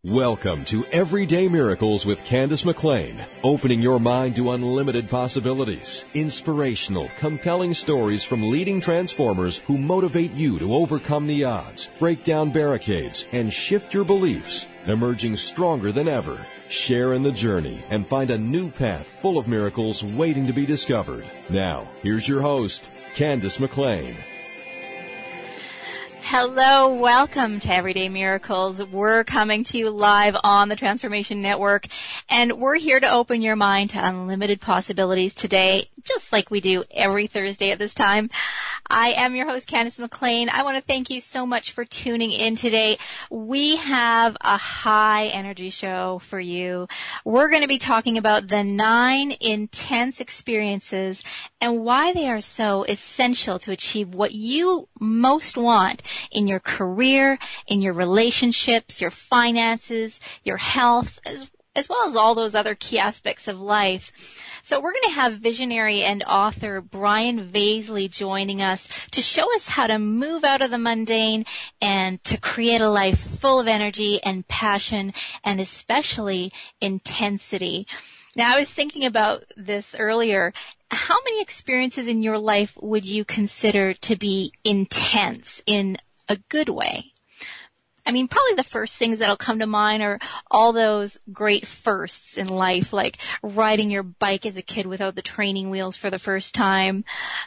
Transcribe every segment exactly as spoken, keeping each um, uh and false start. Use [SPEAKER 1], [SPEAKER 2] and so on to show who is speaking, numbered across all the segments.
[SPEAKER 1] Welcome to Everyday Miracles with Candace McLean, opening your mind to unlimited possibilities, inspirational, compelling stories from leading transformers who motivate you to overcome the odds, break down barricades, and shift your beliefs, emerging stronger than ever. Share in the journey and find a new path full of miracles waiting to be discovered. Now, here's your host, Candace McLean.
[SPEAKER 2] Hello, welcome to Everyday Miracles. We're coming to you live on the Transformation Network, and we're here to open your mind to unlimited possibilities today, just like we do every Thursday at this time. I am your host, Candace McLean. I want to thank you so much for tuning in today. We have a high energy show for you. We're going to be talking about the nine intense experiences and why they are so essential to achieve what you most want in your career, in your relationships, your finances, your health, as as well as all those other key aspects of life. So we're going to have visionary and author Brian Vaisley joining us to show us how to move out of the mundane and to create a life full of energy and passion and especially intensity. Now, I was thinking about this earlier. How many experiences in your life would you consider to be intense in a good way? I mean, probably the first things that'll come to mind are all those great firsts in life, like riding your bike as a kid without the training wheels for the first time.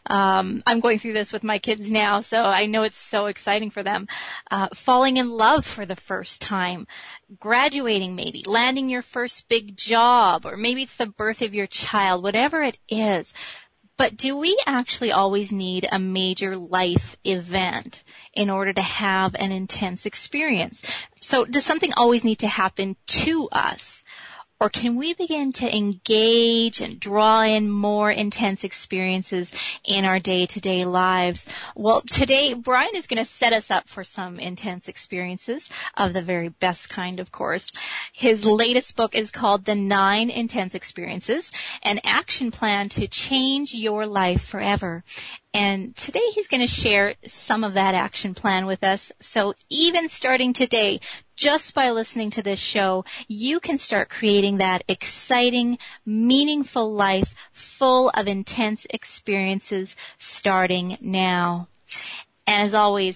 [SPEAKER 2] Um, I'm going through this with my kids now, so I know it's so exciting for them. Uh, falling in love for the first time, graduating maybe, landing your first big job, or maybe it's the birth of your child, whatever it is. But do we actually always need a major life event in order to have an intense experience? So does something always need to happen to us? Or can we begin to engage and draw in more intense experiences in our day-to-day lives? Well, today, Brian is going to set us up for some intense experiences of the very best kind, of course. His latest book is called The Nine Intense Experiences, an action plan to change your life forever. And today he's going to share some of that action plan with us. So even starting today, just by listening to this show, you can start creating that exciting, meaningful life full of intense experiences starting now. And as always,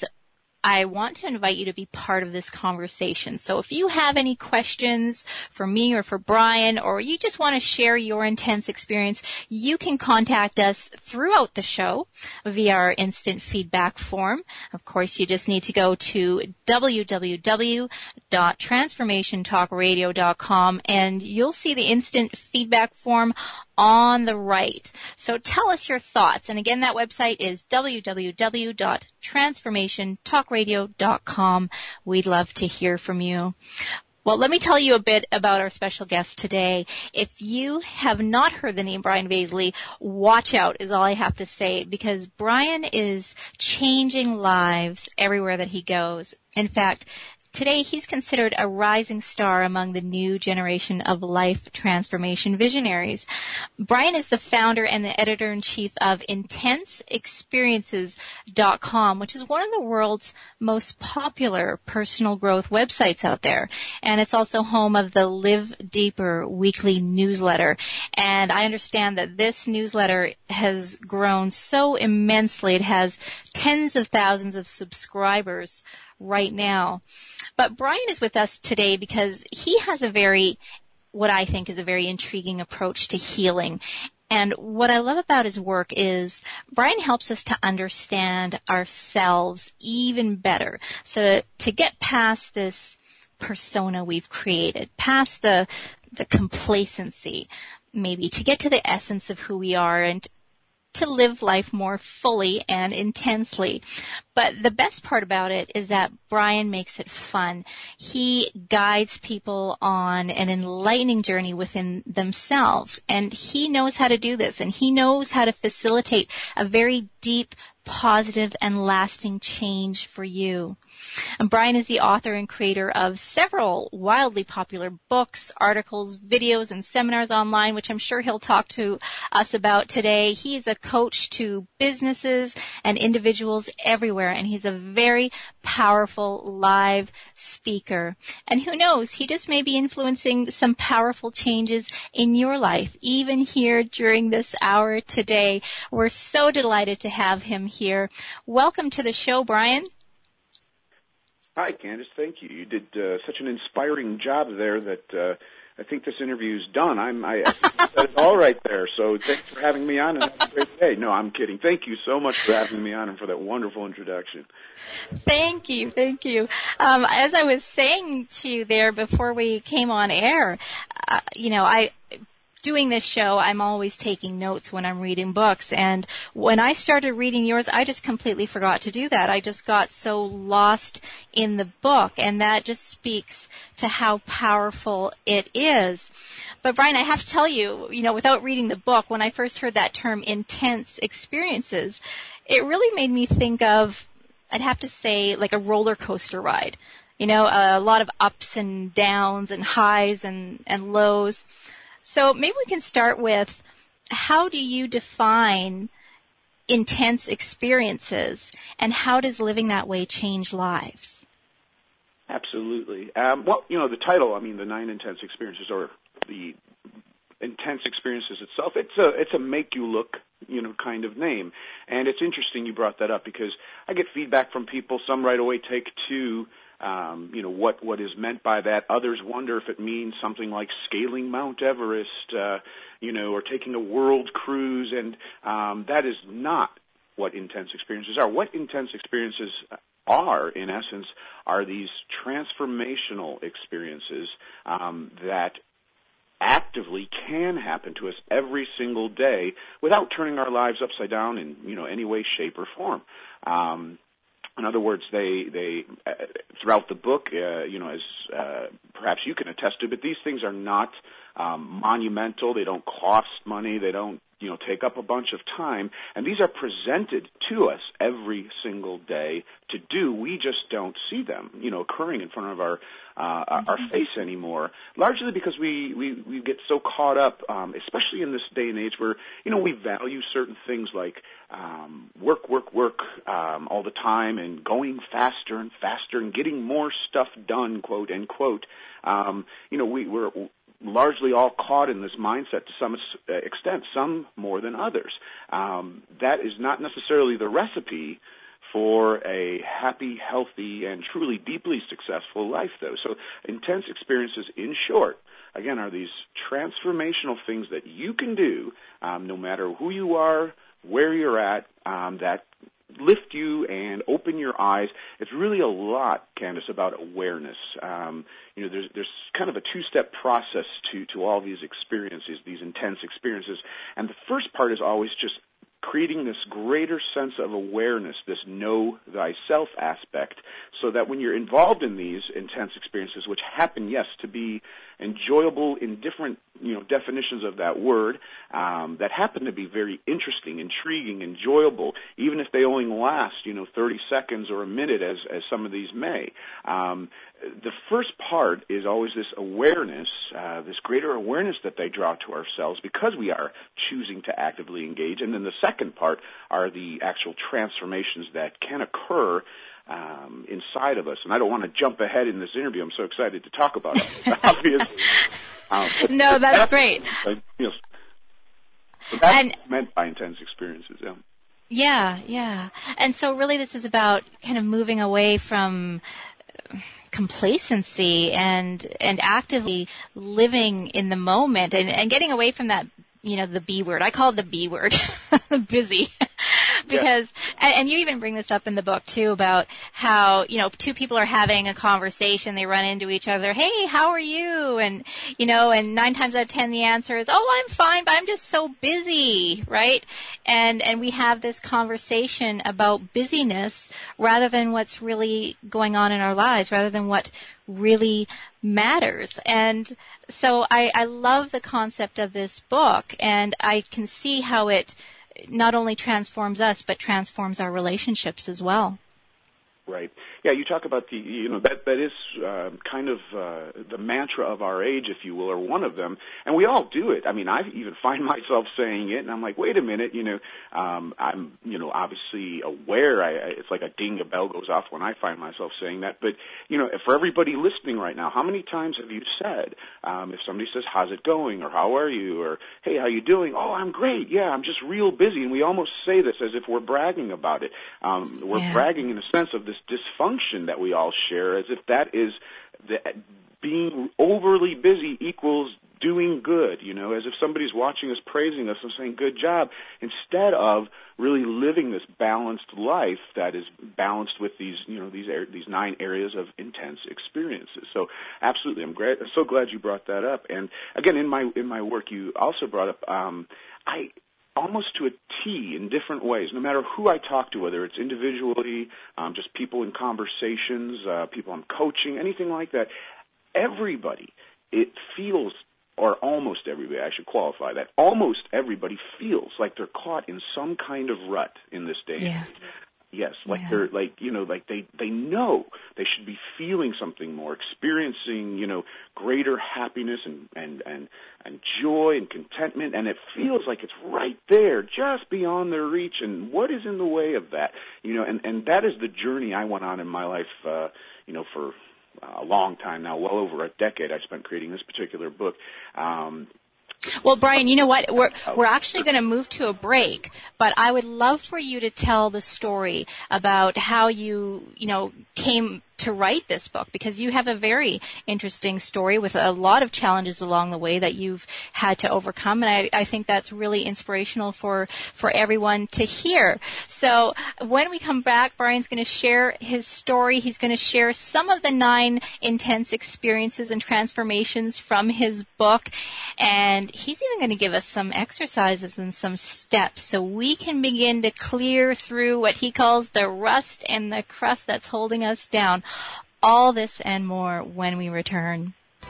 [SPEAKER 2] I want to invite you to be part of this conversation. So if you have any questions for me or for Brian, or you just want to share your intense experience, you can contact us throughout the show via our instant feedback form. Of course, you just need to go to w w w dot transformation talk radio dot com and you'll see the instant feedback form on the right. So tell us your thoughts. And again, that website is w w w dot transformation talk radio dot com. We'd love to hear from you. Well, let me tell you a bit about our special guest today. If you have not heard the name Brian Vaisley, watch out is all I have to say, because Brian is changing lives everywhere that he goes. In fact, today, he's considered a rising star among the new generation of life transformation visionaries. Brian is the founder and the editor-in-chief of intense experiences dot com, which is one of the world's most popular personal growth websites out there. And it's also home of the Live Deeper weekly newsletter. And I understand that this newsletter has grown so immensely. It has tens of thousands of subscribers right now. But Brian is with us today because he has a very, what I think is a very intriguing approach to healing. And what I love about his work is Brian helps us to understand ourselves even better. So to, to get past this persona we've created, past the, the complacency, maybe to get to the essence of who we are and to live life more fully and intensely. But the best part about it is that Brian makes it fun. He guides people on an enlightening journey within themselves, and he knows how to do this, and he knows how to facilitate a very deep, positive, and lasting change for you. And Brian is the author and creator of several wildly popular books, articles, videos, and seminars online, which I'm sure he'll talk to us about today. He is a coach to businesses and individuals everywhere everywhere, and he's a very powerful live speaker. And who knows, he just may be influencing some powerful changes in your life, even here during this hour today. We're so delighted to have him here. Welcome to the show, Brian.
[SPEAKER 3] Hi, Candace. Thank you. You did uh, such an inspiring job there that uh, I think this interview's done. I'm, I, I think you said it all right there. So thanks for having me on, and have a great day. No, I'm kidding. Thank you so much for having me on and for that wonderful introduction.
[SPEAKER 2] Thank you. Thank you. Um, as I was saying to you there before we came on air, uh, you know, I... doing this show, I'm always taking notes when I'm reading books. And when I started reading yours, I just completely forgot to do that. I just got so lost in the book. And that just speaks to how powerful it is. But Brian, I have to tell you, you know, without reading the book, when I first heard that term intense experiences, it really made me think of, I'd have to say, like a roller coaster ride. You know, a lot of ups and downs and highs and, and lows. So maybe we can start with, how do you define intense experiences, and how does living that way change lives?
[SPEAKER 3] Absolutely. Um, well, you know, the title, I mean, the nine intense experiences, or the intense experiences itself, it's a it's a make you look, you know, kind of name. And it's interesting you brought that up, because I get feedback from people. Some right away take to Um, you know, what, what is meant by that. Others wonder if it means something like scaling Mount Everest, uh, you know, or taking a world cruise, and um, that is not what intense experiences are. What intense experiences are, in essence, are these transformational experiences um, that actively can happen to us every single day without turning our lives upside down in, you know, any way, shape, or form. Um, In other words, they, they uh, throughout the book, uh, you know, as uh, perhaps you can attest to, but these things are not um, monumental. They don't cost money. They don't, you know, take up a bunch of time. And these are presented to us every single day to do. We just don't see them, you know, occurring in front of our uh, our face anymore, largely because we, we, we get so caught up, um, especially in this day and age where, you know, we value certain things like um, work, work, work um, all the time, and going faster and faster and getting more stuff done, quote, end quote. Um, you know, we, we're largely all caught in this mindset to some extent, some more than others. Um, that is not necessarily the recipe for a happy, healthy, and truly deeply successful life, though. So intense experiences, in short, again, are these transformational things that you can do, um, no matter who you are, where you're at, um, that lift you and open your eyes. It's really a lot, Candace, about awareness. Um, you know, there's there's kind of a two-step process to, to all these experiences, these intense experiences. And the first part is always just creating this greater sense of awareness, this know thyself aspect, so that when you're involved in these intense experiences, which happen, yes, to be enjoyable in different, you know, definitions of that word, um, that happen to be very interesting, intriguing, enjoyable, even if they only last, you know, thirty seconds or a minute, as, as some of these may. Um, the first part is always this awareness, uh, this greater awareness that they draw to ourselves because we are choosing to actively engage. And then the second part are the actual transformations that can occur um, inside of us. And I don't want to jump ahead in this interview. I'm so excited to talk about it, obviously. Um,
[SPEAKER 2] no, that's, that's great.
[SPEAKER 3] You know, so that's
[SPEAKER 2] and,
[SPEAKER 3] what meant by intense experiences, yeah.
[SPEAKER 2] Yeah, yeah. And so really this is about kind of moving away from complacency and and actively living in the moment and, and getting away from that, you know, the B word. I call it the B word, busy. Because, yeah. and, and you even bring this up in the book too about how, you know, two people are having a conversation, they run into each other, hey, how are you? And, you know, and nine times out of ten the answer is, oh, I'm fine, but I'm just so busy, right? And, and we have this conversation about busyness rather than what's really going on in our lives, rather than what really matters. And so I, I love the concept of this book, and I can see how it not only transforms us, but transforms our relationships as well.
[SPEAKER 3] Right. yeah, you talk about the, you know, that that is uh, kind of uh, the mantra of our age, if you will, or one of them, and we all do it. I mean, I even find myself saying it, and I'm like, wait a minute, you know, um, I'm, you know, obviously aware. I, I, it's like a ding, a bell goes off when I find myself saying that. But you know, for everybody listening right now, how many times have you said, um, if somebody says, "How's it going?" or "How are you?" or "Hey, how you doing?" "Oh, I'm great. Yeah, I'm just real busy." And we almost say this as if we're bragging about it. Um, we're
[SPEAKER 2] yeah.
[SPEAKER 3] bragging in a sense of this dysfunction that we all share, as if that is the, being overly busy equals doing good, you know, as if somebody's watching us, praising us, and saying, good job, instead of really living this balanced life that is balanced with these, you know, these these nine areas of intense experiences. So, absolutely, I'm glad, so glad you brought that up. And again, in my in my work, you also brought up, um, I almost to a T in different ways, no matter who I talk to, whether it's individually, um, just people in conversations, uh, people I'm coaching, anything like that. Everybody, it feels, or almost everybody, I should qualify that, almost everybody feels like they're caught in some kind of rut in this day.
[SPEAKER 2] Yeah.
[SPEAKER 3] Yes, like
[SPEAKER 2] yeah.
[SPEAKER 3] they're like, you know, like they, they know they should be feeling something more, experiencing, you know, greater happiness and, and, and, and joy and contentment, and it feels like it's right there, just beyond their reach, and what is in the way of that? You know, and, and that is the journey I went on in my life, uh, you know, for a long time now, well over a decade I spent creating this particular book. Um,
[SPEAKER 2] Well, Brian, you know what? We're we're actually going to move to a break, but I would love for you to tell the story about how you, you know, came to write this book, because you have a very interesting story with a lot of challenges along the way that you've had to overcome, and I, I think that's really inspirational for, for everyone to hear. So when we come back, Brian's going to share his story. He's going to share some of the nine intense experiences and transformations from his book, and he's even going to give us some exercises and some steps so we can begin to clear through what he calls the rust and the crust that's holding us down. All this and more when we return.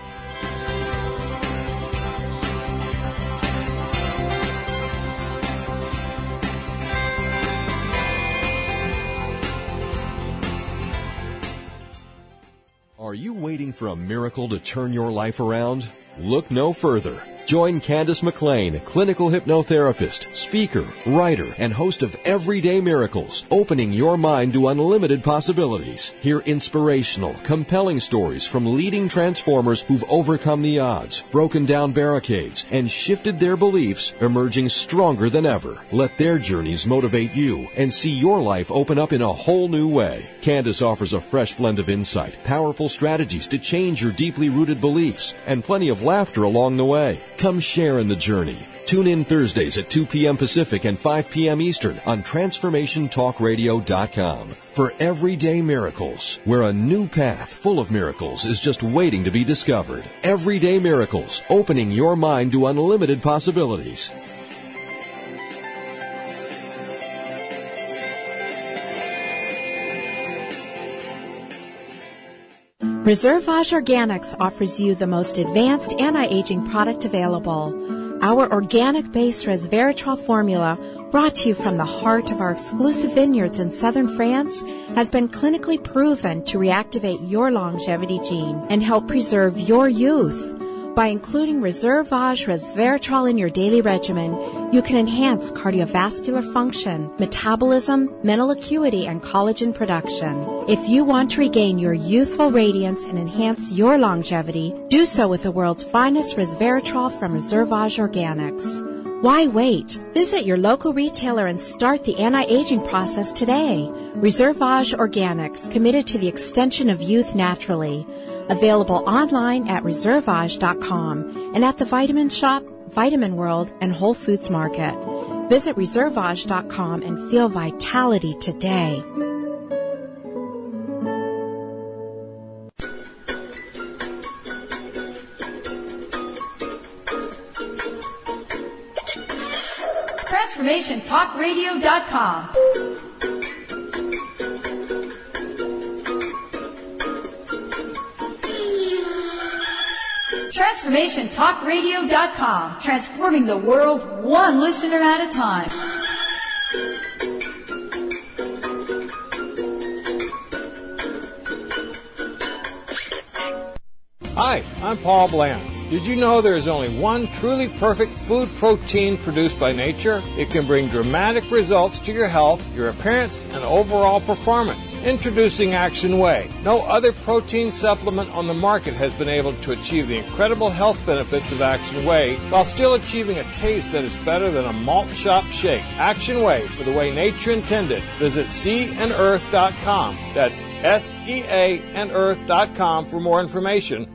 [SPEAKER 1] Are you waiting for a miracle to turn your life around? Look no further. Join Candace McLean, clinical hypnotherapist, speaker, writer, and host of Everyday Miracles, opening your mind to unlimited possibilities. Hear inspirational, compelling stories from leading transformers who've overcome the odds, broken down barricades, and shifted their beliefs, emerging stronger than ever. Let their journeys motivate you and see your life open up in a whole new way. Candace offers a fresh blend of insight, powerful strategies to change your deeply rooted beliefs, and plenty of laughter along the way. Come share in the journey. Tune in Thursdays at two p.m. Pacific and five p.m. Eastern on Transformation Talk Radio dot com for Everyday Miracles, where a new path full of miracles is just waiting to be discovered. Everyday Miracles, opening your mind to unlimited possibilities.
[SPEAKER 4] Reservage Organics offers you the most advanced anti-aging product available. Our organic-based resveratrol formula, brought to you from the heart of our exclusive vineyards in southern France, has been clinically proven to reactivate your longevity gene and help preserve your youth. By including Reservage resveratrol in your daily regimen, you can enhance cardiovascular function, metabolism, mental acuity, and collagen production. If you want to regain your youthful radiance and enhance your longevity, do so with the world's finest resveratrol from Reservage Organics. Why wait? Visit your local retailer and start the anti-aging process today. Reservage Organics, committed to the extension of youth naturally. Available online at reservage dot com and at the Vitamin Shop, Vitamin World, and Whole Foods Market. Visit reservage dot com and feel vitality today.
[SPEAKER 5] Transformation Talk Radio dot com. Transformation Talk Radio dot com. Transforming the world one listener at a time.
[SPEAKER 6] I'm Paul Bland. Did you know there is only one truly perfect food protein produced by nature? It can bring dramatic results to your health, your appearance, and overall performance. Introducing Action Whey. No other protein supplement on the market has been able to achieve the incredible health benefits of Action Whey while still achieving a taste that is better than a malt shop shake. Action Whey, for the way nature intended. Visit sea and earth dot com. That's S E A and earth dot com for more information.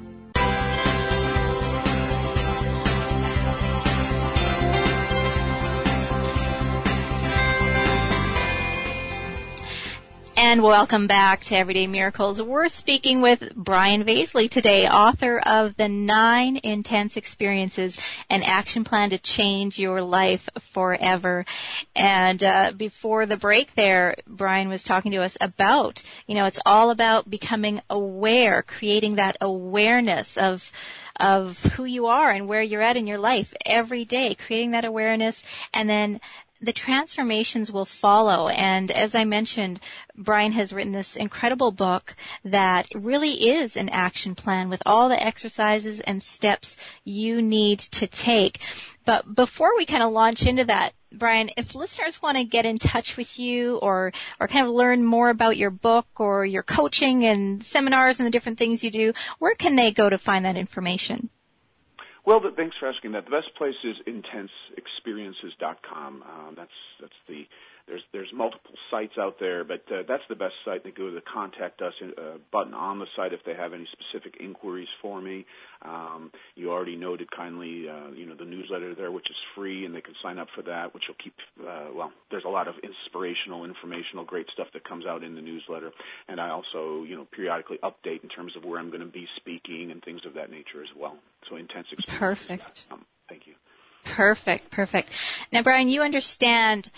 [SPEAKER 2] And welcome back to Everyday Miracles. We're speaking with Brian Vaisley today, author of The Nine Intense Experiences, an action plan to change your life forever. And uh, before the break there, Brian was talking to us about, you know, it's all about becoming aware, creating that awareness of of who you are and where you're at in your life every day, creating that awareness, and then the transformations will follow. And as I mentioned, Brian has written this incredible book that really is an action plan with all the exercises and steps you need to take. But before we kind of launch into that, Brian, if listeners want to get in touch with you or, or kind of learn more about your book or your coaching and seminars and the different things you do, where can they go to find that information?
[SPEAKER 3] Well, thanks for asking that. The best place is intense experiences dot com. Uh, that's that's the there's there's multiple sites out there, but uh, that's the best site. They go to the Contact Us uh, button on the site if they have any specific inquiries for me. Um, you already noted kindly, uh, you know, the newsletter there, which is free, and they can sign up for that, which will keep. Uh, well, there's a lot of inspirational, informational, great stuff that comes out in the newsletter, and I also, you know, periodically update in terms of where I'm going to be speaking and things of that nature as well. So intense experiences.
[SPEAKER 2] Perfect.
[SPEAKER 3] Um, thank you.
[SPEAKER 2] Perfect, perfect. Now, Brian, you understand,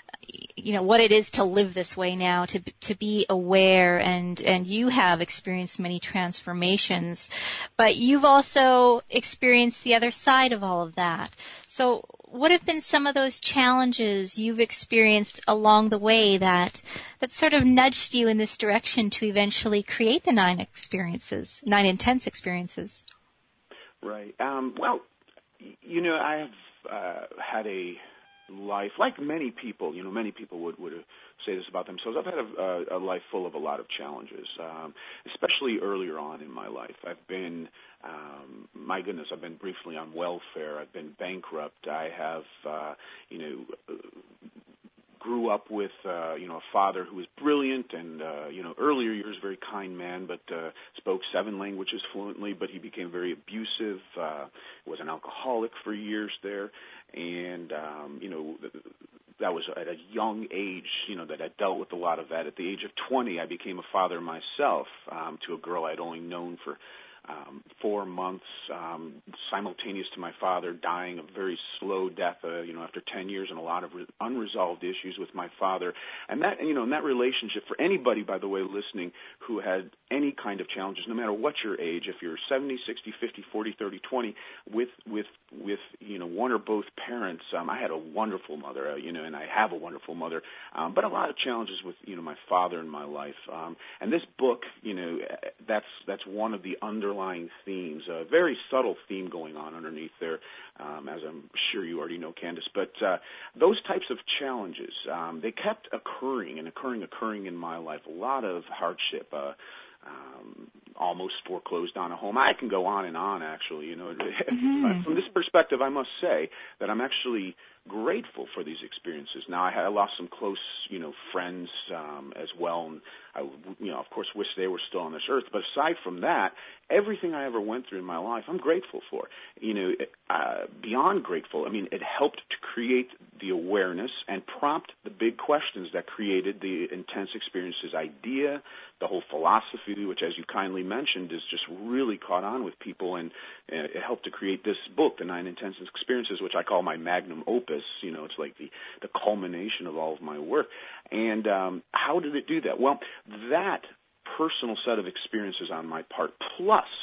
[SPEAKER 2] you know, what it is to live this way now, to to be aware, and, and you have experienced many transformations, but you've also experienced the other side of all of that. So what have been some of those challenges you've experienced along the way that that sort of nudged you in this direction to eventually create the nine experiences, nine intense experiences?
[SPEAKER 3] Right. Um, well, you know, I have uh, had a life, like many people, you know, many people would, would say this about themselves. I've had a, a life full of a lot of challenges, um, especially earlier on in my life. I've been, um, my goodness, I've been briefly on welfare. I've been bankrupt. I have, uh, you know, uh, grew up with, uh, you know, a father who was brilliant and, uh, you know, earlier years, very kind man, but uh, spoke seven languages fluently, but he became very abusive, uh, was an alcoholic for years there, and, um, you know, that was at a young age, you know, that I dealt with a lot of that. At the age of twenty, I became a father myself um, to a girl I'd only known for Um, four months, um, simultaneous to my father dying a very slow death, uh, you know, after ten years, and a lot of re- unresolved issues with my father. And that, you know, in that relationship, for anybody, by the way, listening, who had any kind of challenges, no matter what your age, if you're seventy, sixty, fifty, forty, thirty, twenty, with, with, with, you know, one or both parents, um, I had a wonderful mother, uh, you know, and I have a wonderful mother, um, but a lot of challenges with, you know, my father in my life. Um, and this book, you know, that's, that's one of the underlying themes, a very subtle theme going on underneath there, um, as I'm sure you already know, Candace. But uh, those types of challenges, um, they kept occurring and occurring, occurring in my life. A lot of hardship, uh, um, almost foreclosed on a home. I can go on and on, actually. You know, mm-hmm. From this perspective, I must say that I'm actually grateful for these experiences. Now, I, had, I lost some close, you know, friends um, as well, and I, you know, of course, wish they were still on this earth. But aside from that, everything I ever went through in my life, I'm grateful for. You know, uh, beyond grateful, I mean, it helped to create the awareness and prompt the big questions that created the intense experiences idea, the whole philosophy, which, as you kindly mentioned, is just really caught on with people, and uh, it helped to create this book, The Nine Intense Experiences, which I call my magnum opus. You know, it's like the, the culmination of all of my work. And um, how did it do that? Well, that personal set of experiences on my part, plus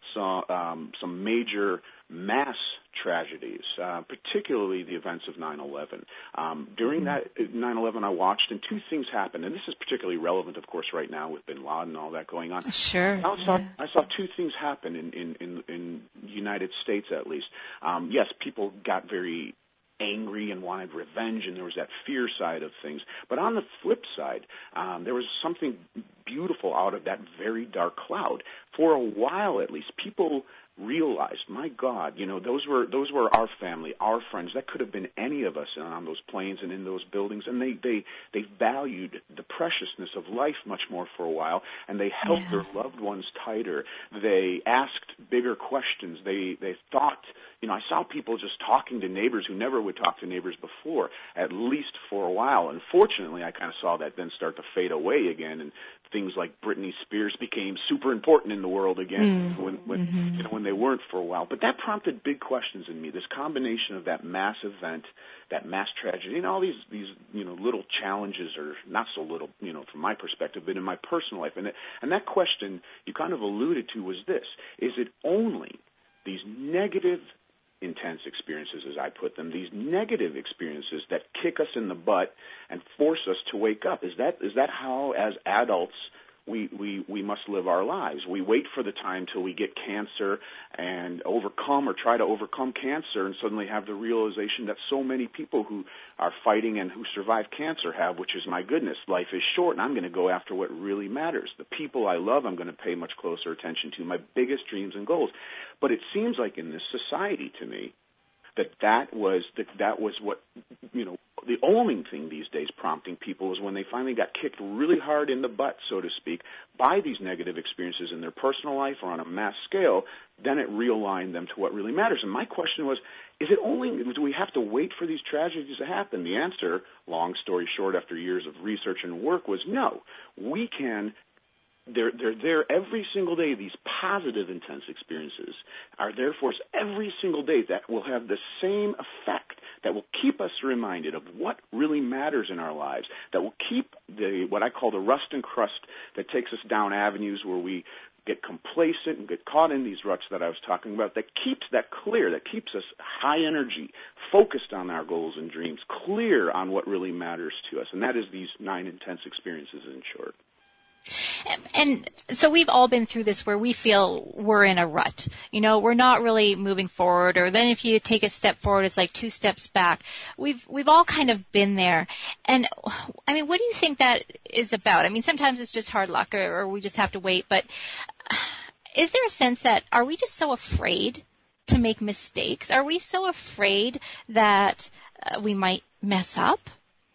[SPEAKER 3] saw um, some major mass tragedies, uh, particularly the events of nine eleven. Um, during that nine eleven I watched, and two things happened, and this is particularly relevant, of course, right now with bin Laden and all that going on.
[SPEAKER 2] Sure.
[SPEAKER 3] I saw,
[SPEAKER 2] yeah.
[SPEAKER 3] I saw two things happen in, in, in, in the United States, at least. Um, yes, people got very angry and wanted revenge, and there was that fear side of things. But on the flip side, um, there was something beautiful out of that very dark cloud. For a while, at least, people realized, my God, you know, those were those were our family, our friends. That could have been any of us on those planes and in those buildings, and they they they valued the preciousness of life much more for a while, and they held yeah. their loved ones tighter. They asked bigger questions. They they thought, you know, I saw people just talking to neighbors who never would talk to neighbors before, at least for a while. Unfortunately, I kind of saw that then start to fade away again, and things like Britney Spears became super important in the world again mm. when, when mm-hmm. you know, when they weren't for a while. But that prompted big questions in me. This combination of that mass event, that mass tragedy, and all these these you know little challenges, or not so little, you know, from my perspective, but in my personal life. And it, and that question you kind of alluded to was this: is it only these negative, intense experiences, as I put them, these negative experiences that kick us in the butt and force us to wake up? Is that is that how, as adults, we, we, we must live our lives? We wait for the time till we get cancer and overcome or try to overcome cancer, and suddenly have the realization that so many people who are fighting and who survive cancer have, which is, my goodness, life is short, and I'm going to go after what really matters. The people I love, I'm going to pay much closer attention to, my biggest dreams and goals. But it seems like in this society, to me, that that was that that was what, you know, the only thing these days prompting people is when they finally got kicked really hard in the butt, so to speak, by these negative experiences in their personal life or on a mass scale, then it realigned them to what really matters. And my question was, is it only, do we have to wait for these tragedies to happen? The answer, long story short, after years of research and work, was no. We can They're, they're there every single day. These positive, intense experiences are there for us every single day that will have the same effect, that will keep us reminded of what really matters in our lives, that will keep the what I call the rust and crust that takes us down avenues where we get complacent and get caught in these ruts that I was talking about, that keeps that clear, that keeps us high energy, focused on our goals and dreams, clear on what really matters to us. And that is these nine intense experiences, in short.
[SPEAKER 2] And so we've all been through this where we feel we're in a rut. You know, we're not really moving forward, or then if you take a step forward, it's like two steps back. We've we've all kind of been there. And, I mean, what do you think that is about? I mean, sometimes it's just hard luck, or, or we just have to wait. But is there a sense that, are we just so afraid to make mistakes? Are we so afraid that uh, we might mess up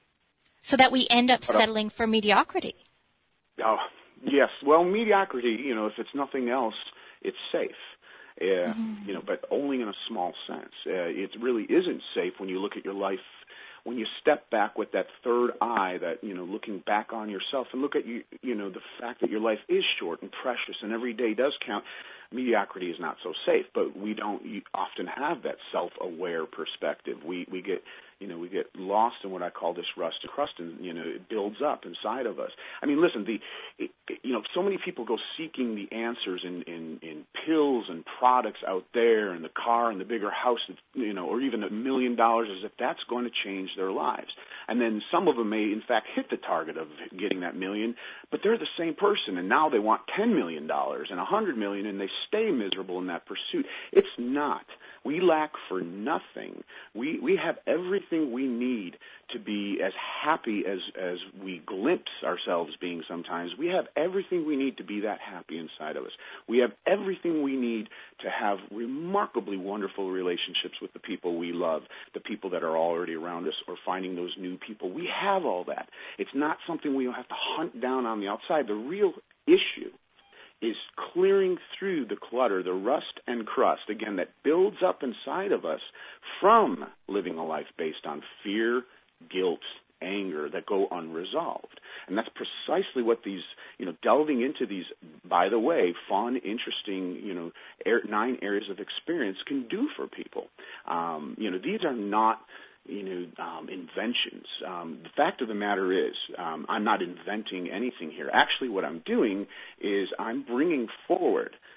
[SPEAKER 2] so that we end up settling for mediocrity?
[SPEAKER 3] Oh, yes. Well, mediocrity, you know, if it's nothing else, it's safe. Uh, mm-hmm. You know, but only in a small sense. Uh, it really isn't safe when you look at your life, when you step back with that third eye, that, you know, looking back on yourself and look at, you, you know, the fact that your life is short and precious and every day does count. Mediocrity is not so safe, but we don't often have that self-aware perspective. We we get, you know, we get lost in what I call this rust and crust, and, you know, it builds up inside of us. I mean, listen, the, it, you know, so many people go seeking the answers in, in, in pills and products out there, and the car and the bigger house, you know, or even a million dollars, as if that's going to change their lives. And then some of them may, in fact, hit the target of getting that million, but they're the same person, and now they want ten million dollars and one hundred million dollars, and they stay miserable in that pursuit. It's not. We lack for nothing. We we have everything we need to be as happy as, as we glimpse ourselves being sometimes. We have everything we need to be that happy inside of us. We have everything we need to have remarkably wonderful relationships with the people we love, the people that are already around us, or finding those new people. We have all that. It's not something we have to hunt down on the outside. The real issue is clearing through the clutter, the rust and crust, again, that builds up inside of us from living a life based on fear, guilt, anger that go unresolved. And that's precisely what these, you know, delving into these, by the way, fun, interesting, you know, air, nine areas of experience can do for people. Um, you know, these are not, you know, um, inventions. Um, the fact of the matter is, um, I'm not inventing anything here. Actually, what I'm doing is I'm bringing forward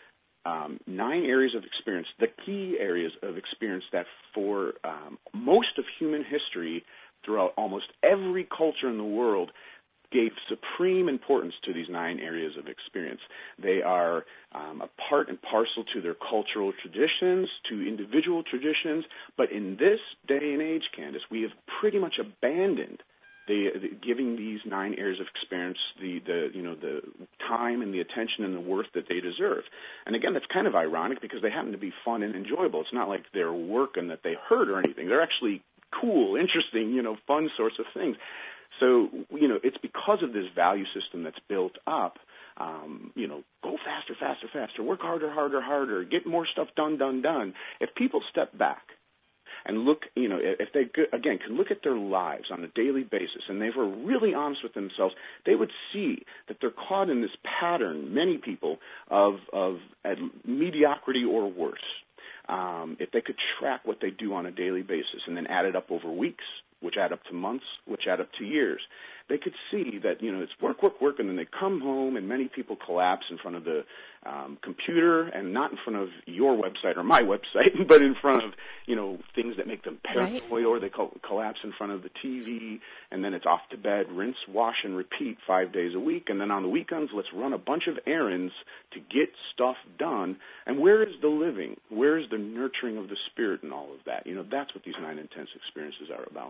[SPEAKER 3] um, nine areas of experience, the key areas of experience that for um, most of human history, throughout almost every culture in the world, gave supreme importance to these nine areas of experience. They are um, a part and parcel to their cultural traditions, to individual traditions, but in this day and age, Candace, we have pretty much abandoned the, the giving these nine areas of experience the, the you know the time and the attention and the worth that they deserve. And again, that's kind of ironic because they happen to be fun and enjoyable. It's not like they're work and that they hurt or anything. They're actually cool, interesting, you know, fun sorts of things. So, you know, it's because of this value system that's built up, um, you know, go faster, faster, faster, work harder, harder, harder, get more stuff done, done, done. If people step back and look, you know, if they, again, can look at their lives on a daily basis and they were really honest with themselves, they would see that they're caught in this pattern, many people, of, of mediocrity or worse. Um, if they could track what they do on a daily basis and then add it up over weeks, which add up to months, which add up to years, they could see that, you know, it's work, work, work, and then they come home and many people collapse in front of the um, computer and not in front of your website or my website, but in front of, you know, things that make them paranoid, right. Or they co- collapse in front of the T V, and then it's off to bed, rinse, wash, and repeat five days a week, and then on the weekends, let's run a bunch of errands to get stuff done. And where is the living? Where is the nurturing of the spirit and all of that? You know, that's what these nine intense experiences are about.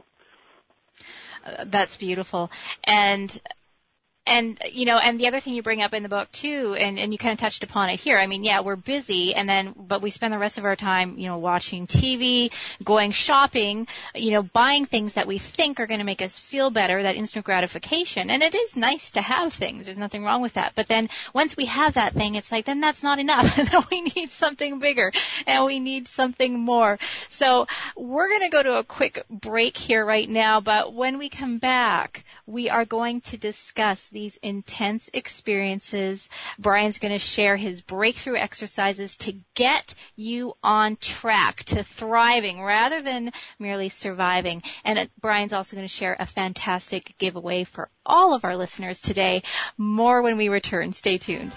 [SPEAKER 2] Uh, that's beautiful. And, and, you know, and the other thing you bring up in the book too, and, and you kind of touched upon it here. I mean, yeah, we're busy and then, but we spend the rest of our time, you know, watching T V, going shopping, you know, buying things that we think are going to make us feel better, that instant gratification. And it is nice to have things. There's nothing wrong with that. But then once we have that thing, it's like, then that's not enough. And then we need something bigger and we need something more. So we're going to go to a quick break here right now. But when we come back, we are going to discuss these intense experiences. Brian's going to share his breakthrough exercises to get you on track to thriving rather than merely surviving. And uh, Brian's also going to share a fantastic giveaway for all of our listeners today. More when we return. Stay tuned.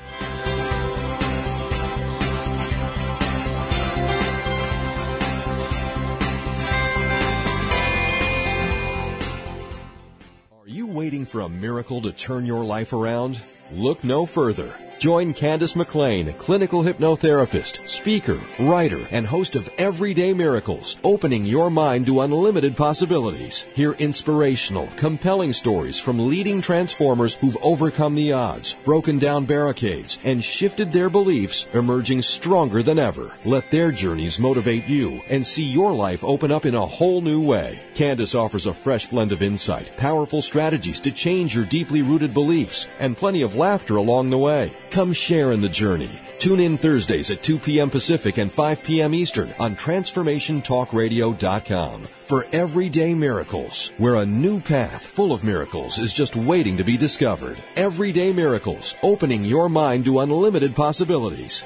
[SPEAKER 1] Are you waiting for a miracle to turn your life around? Look no further. Join Candace McLean, clinical hypnotherapist, speaker, writer, and host of Everyday Miracles, opening your mind to unlimited possibilities. Hear inspirational, compelling stories from leading transformers who've overcome the odds, broken down barricades, and shifted their beliefs, emerging stronger than ever. Let their journeys motivate you and see your life open up in a whole new way. Candace offers a fresh blend of insight, powerful strategies to change your deeply rooted beliefs, and plenty of laughter along the way. Come share in the journey. Tune in Thursdays at two p.m. Pacific and five p.m. Eastern on Transformation Talk Radio dot com for Everyday Miracles, where a new path full of miracles is just waiting to be discovered. Everyday Miracles, opening your mind to unlimited possibilities.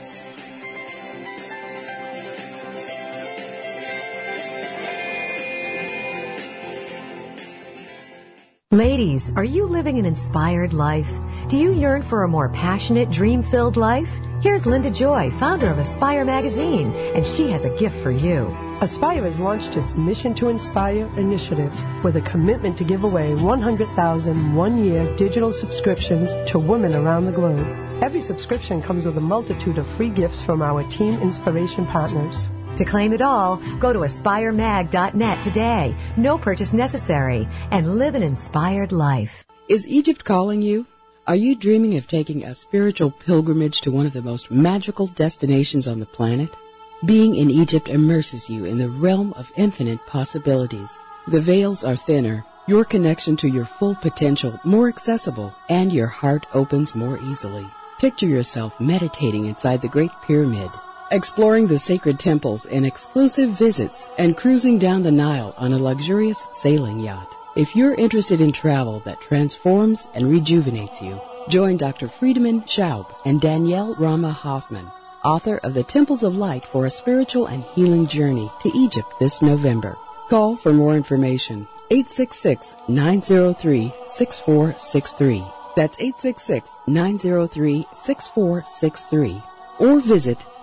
[SPEAKER 7] Ladies, are you living an inspired life? Do you yearn for a more passionate, dream-filled life? Here's Linda Joy, founder of Aspire Magazine, and she has a gift for you.
[SPEAKER 8] Aspire has launched its Mission to Inspire initiative with a commitment to give away one hundred thousand one-year digital subscriptions to women around the globe. Every subscription comes with a multitude of free gifts from our Team Inspiration partners.
[SPEAKER 7] To claim it all, go to aspire mag dot net today. No purchase necessary, and live an inspired life.
[SPEAKER 9] Is Egypt calling you? Are you dreaming of taking a spiritual pilgrimage to one of the most magical destinations on the planet? Being in Egypt immerses you in the realm of infinite possibilities. The veils are thinner, your connection to your full potential more accessible, and your heart opens more easily. Picture yourself meditating inside the Great Pyramid, exploring the sacred temples in exclusive visits, and cruising down the Nile on a luxurious sailing yacht. If you're interested in travel that transforms and rejuvenates you, join Doctor Friedemann Schaub and Danielle Rama Hoffman, author of The Temples of Light for a Spiritual and Healing Journey to Egypt this November. Call for more information, eight six six, nine zero three, six four six three. That's eight six six, nine zero three, six four six three. Or visit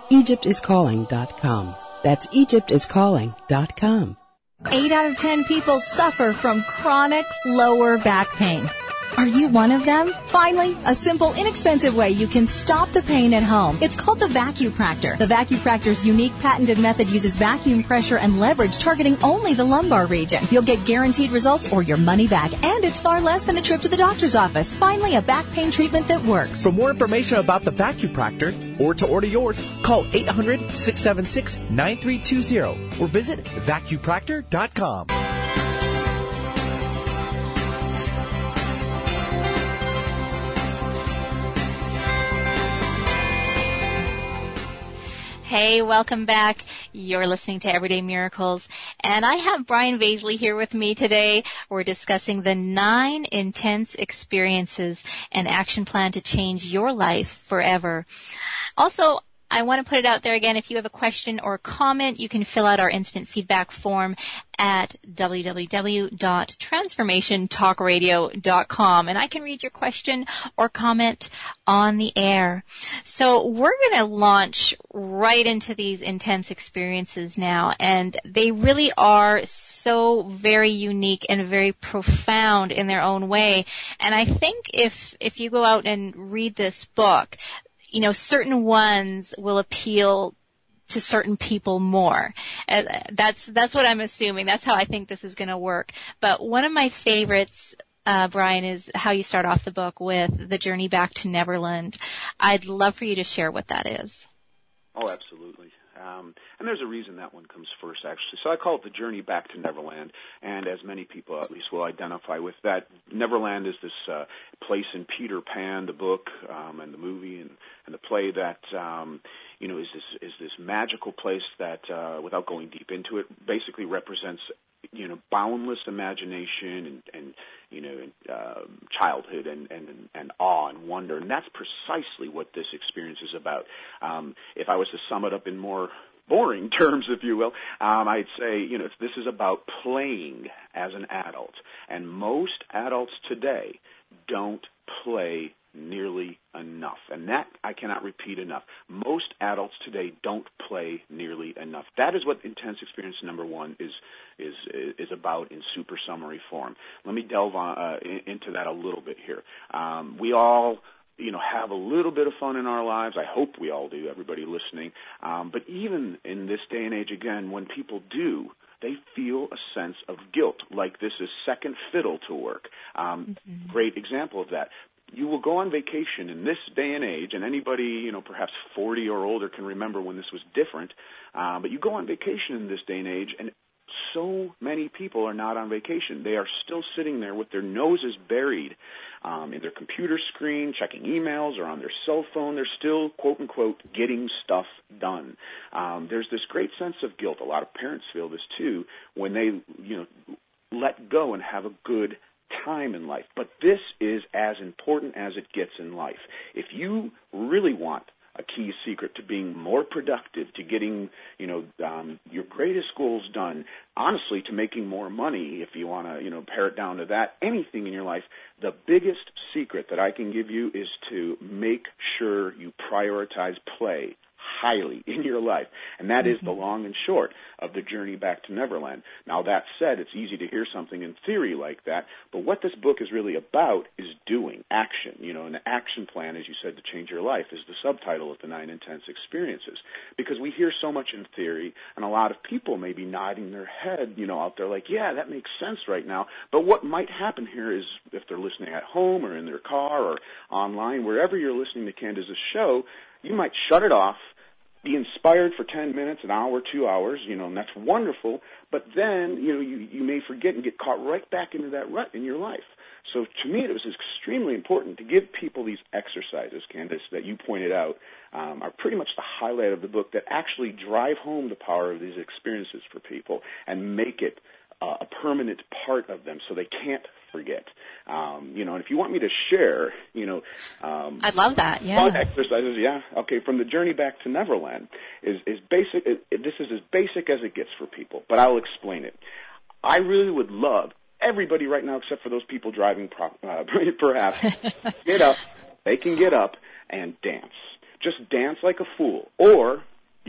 [SPEAKER 9] Egypt is calling dot com. That's Egypt is calling dot com.
[SPEAKER 10] Eight out of ten people suffer from chronic lower back pain. Are you one of them? Finally, a simple, inexpensive way you can stop the pain at home. It's called the Vacupractor. The Vacupractor's unique patented method uses vacuum pressure and leverage targeting only the lumbar region. You'll get guaranteed results or your money back, and it's far less than a trip to the doctor's office. Finally, a back pain treatment that works.
[SPEAKER 11] For more information about the Vacupractor or to order yours, call eight hundred, six seven six, nine three two zero or visit vacupractor dot com.
[SPEAKER 2] Hey, welcome back. You're listening to Everyday Miracles, and I have Brian Vaisley here with me today. We're discussing the nine intense experiences and action plan to change your life forever. Also, I want to put it out there again. If you have a question or comment, you can fill out our instant feedback form at w w w dot transformation talk radio dot com, and I can read your question or comment on the air. So we're going to launch right into these intense experiences now, and they really are so very unique and very profound in their own way. And I think if if you go out and read this book, you know, certain ones will appeal to certain people more. Uh, that's that's what I'm assuming. That's how I think this is going to work. But one of my favorites, uh, Brian, is how you start off the book with the journey back to Neverland. I'd love for you to share what that is.
[SPEAKER 3] Oh, absolutely. Um, and there's a reason that one comes first, actually. So I call it the journey back to Neverland, and as many people at least will identify with that, Neverland is this uh, place in Peter Pan, the book, um, and the movie, and, and the play that um, you know is this is this magical place that, uh, without going deep into it, basically represents you know boundless imagination and, and you know uh, childhood and, and and awe and wonder, and that's precisely what this experience is about. Um, if I was to sum it up in more boring terms, if you will, um, I'd say, you know, this is about playing as an adult. And most adults today don't play nearly enough. And that I cannot repeat enough. Most adults today don't play nearly enough. That is what intense experience number one is is is about in super summary form. Let me delve on, uh, into that a little bit here. Um, we all you know, have a little bit of fun in our lives. I hope we all do, everybody listening. Um, but even in this day and age, again, when people do, they feel a sense of guilt, like this is second fiddle to work. Um, mm-hmm. Great example of that. You will go on vacation in this day and age, and anybody, you know, perhaps forty or older can remember when this was different, uh, but you go on vacation in this day and age, and so many people are not on vacation. They are still sitting there with their noses buried um, in their computer screen, checking emails, or on their cell phone. They're still, quote, unquote, getting stuff done. Um, there's this great sense of guilt. A lot of parents feel this, too, when they, you know, let go and have a good time in life. But this is as important as it gets in life. If you really want a key secret to being more productive, to getting, you know, um, your greatest goals done, honestly, to making more money, if you want to, you know, pare it down to that, anything in your life, the biggest secret that I can give you is to make sure you prioritize play highly in your life, and that is the long and short of the journey back to Neverland. Now, that said, it's easy to hear something in theory like that, but what this book is really about is doing, action. You know, an action plan, as you said, to change your life is the subtitle of the Nine Intense Experiences, because we hear so much in theory, and a lot of people may be nodding their head, you know, out there like, yeah, that makes sense right now, but what might happen here is if they're listening at home or in their car or online, wherever you're listening to Candace's show, you might shut it off, be inspired for ten minutes, an hour, two hours, you know, and that's wonderful, but then, you know, you, you may forget and get caught right back into that rut in your life. So to me, it was extremely important to give people these exercises, Candace, that you pointed out, um, are pretty much the highlight of the book that actually drive home the power of these experiences for people and make it uh, a permanent part of them so they can't forget. Um, you know, and if you want me to share, you know, um,
[SPEAKER 2] I'd love that. Yeah.
[SPEAKER 3] Exercises, yeah. Okay. From the journey back to Neverland is is basic. It, it, this is as basic as it gets for people, but I'll explain it. I really would love everybody right now, except for those people driving, pro- uh, perhaps, get up. They can get up and dance. Just dance like a fool, or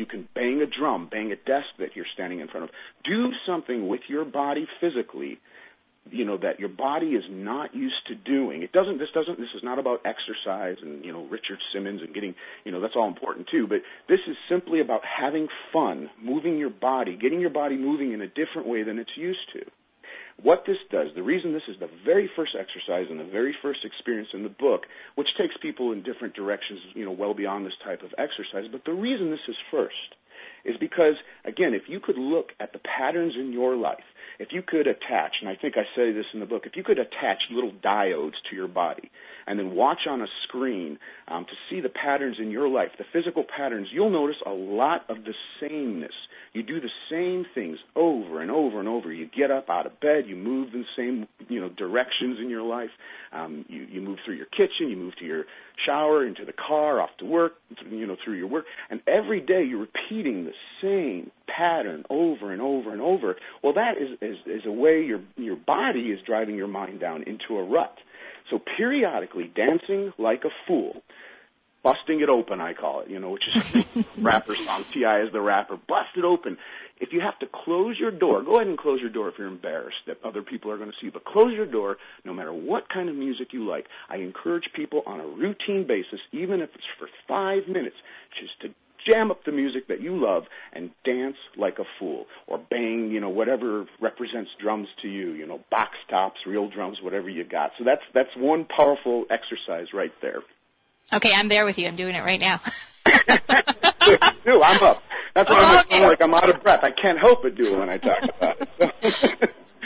[SPEAKER 3] You can bang a drum, bang a desk that you're standing in front of. Do something with your body physically, you know, that your body is not used to doing. It doesn't, this doesn't, this is not about exercise and, you know, Richard Simmons and getting, you know, that's all important too, but this is simply about having fun, moving your body, getting your body moving in a different way than it's used to. What this does, the reason this is the very first exercise and the very first experience in the book, which takes people in different directions, you know, well beyond this type of exercise, but the reason this is first is because, again, if you could look at the patterns in your life, if you could attach, and I think I say this in the book, if you could attach little diodes to your body and then watch on a screen um, to see the patterns in your life, the physical patterns, you'll notice a lot of the sameness. You do the same things over and over and over. You get up out of bed, you move in the same, you know, directions in your life. Um, you, you move through your kitchen, you move to your shower, into the car, off to work, you know, through your work. And every day you're repeating the same pattern over and over and over. Well, that is, is, is a way your, your body is driving your mind down into a rut. So periodically, dancing like a fool, busting it open, I call it, you know, which is a rapper song. T I is the rapper. Bust it open. If you have to close your door, go ahead and close your door if you're embarrassed that other people are going to see you. But close your door no matter what kind of music you like. I encourage people on a routine basis, even if it's for five minutes, just to jam up the music that you love and dance like a fool, or bang, you know, whatever represents drums to you, you know, box tops, real drums, whatever you got. So that's that's one powerful exercise right there.
[SPEAKER 2] Okay, I'm there with you. I'm doing it right now.
[SPEAKER 3] Dude, I'm up. That's why I'm okay. like I'm out of breath. I can't help but do it when I talk about it.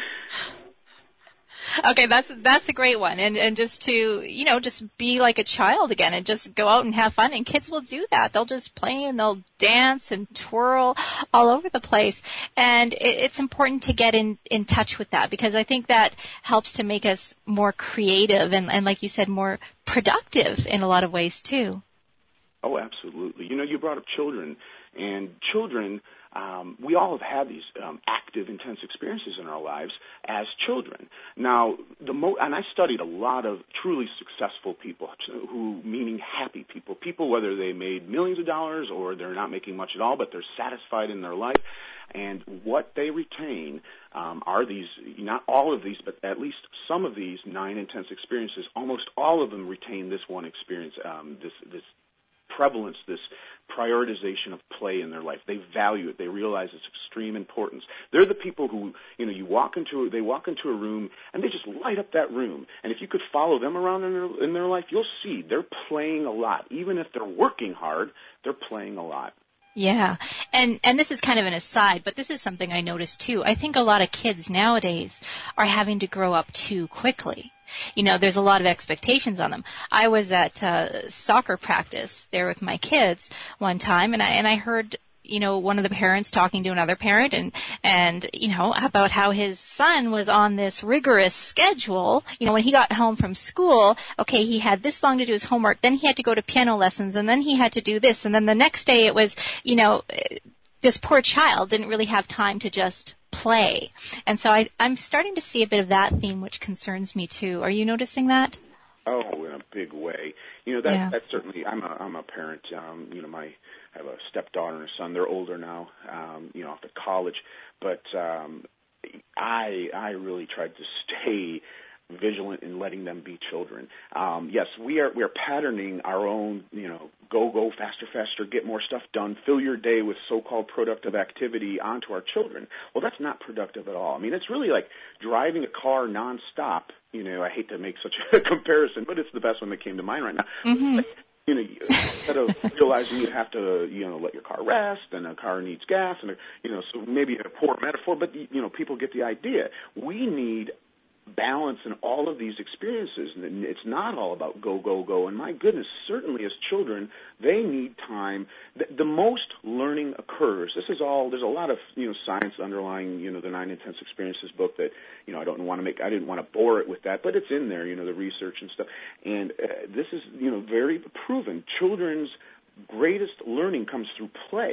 [SPEAKER 2] Okay, that's that's a great one, and and just to you know just be like a child again, and just go out and have fun. And kids will do that; they'll just play and they'll dance and twirl all over the place. And it, it's important to get in in touch with that, because I think that helps to make us more creative and and like you said, more productive in a lot of ways too.
[SPEAKER 3] Oh, absolutely. You know, you brought up children, and children. Um, we all have had these um, active, intense experiences in our lives as children. Now, the mo- and I studied a lot of truly successful people, who meaning happy people, people whether they made millions of dollars or they're not making much at all, but they're satisfied in their life. And what they retain um, are these, not all of these, but at least some of these nine intense experiences. Almost all of them retain this one experience, um, this this prevalence, this prioritization of play in their life. They value it. They realize its extreme importance. They're the people who, you know, you walk into, they walk into a room and they just light up that room. And if you could follow them around in their, in their life, you'll see they're playing a lot. Even if they're working hard, they're playing a lot.
[SPEAKER 2] Yeah. And and this is kind of an aside, but this is something I noticed too. I think a lot of kids nowadays are having to grow up too quickly. You know, there's a lot of expectations on them. I was at uh, soccer practice there with my kids one time, and I and I heard, you know, one of the parents talking to another parent and, and, you know, about how his son was on this rigorous schedule. You know, when he got home from school, okay, he had this long to do his homework, then he had to go to piano lessons, and then he had to do this, and then the next day it was, you know, this poor child didn't really have time to just play. And so I, I'm starting to see a bit of that theme, which concerns me too. Are you noticing that?
[SPEAKER 3] Oh, in a big way. You know, that's,
[SPEAKER 2] yeah.
[SPEAKER 3] that's certainly, I'm a, I'm a parent, um, you know, my, I have a stepdaughter and a son. They're older now, um, you know, off to college. But um, I, I really tried to stay vigilant in letting them be children. Um, yes, we are, we are patterning our own, you know, go, go, faster, faster, get more stuff done, fill your day with so-called productive activity onto our children. Well, that's not productive at all. I mean, it's really like driving a car nonstop. You know, I hate to make such a comparison, but it's the best one that came to mind right now.
[SPEAKER 2] Mm-hmm.
[SPEAKER 3] Like, you know, instead of realizing you have to, you know, let your car rest, and a car needs gas, and, you know, so maybe a poor metaphor, but, you know, people get the idea. We need balance in all of these experiences, and it's not all about go, go, go. And my goodness, certainly as children, they need time. The, the most learning occurs. This is all. There's a lot of you know science underlying you know the Nine Intense Experiences book that you know I don't want to make. I didn't want to bore it with that, but it's in there. You know the research and stuff. And uh, this is you know very proven. Children's greatest learning comes through play.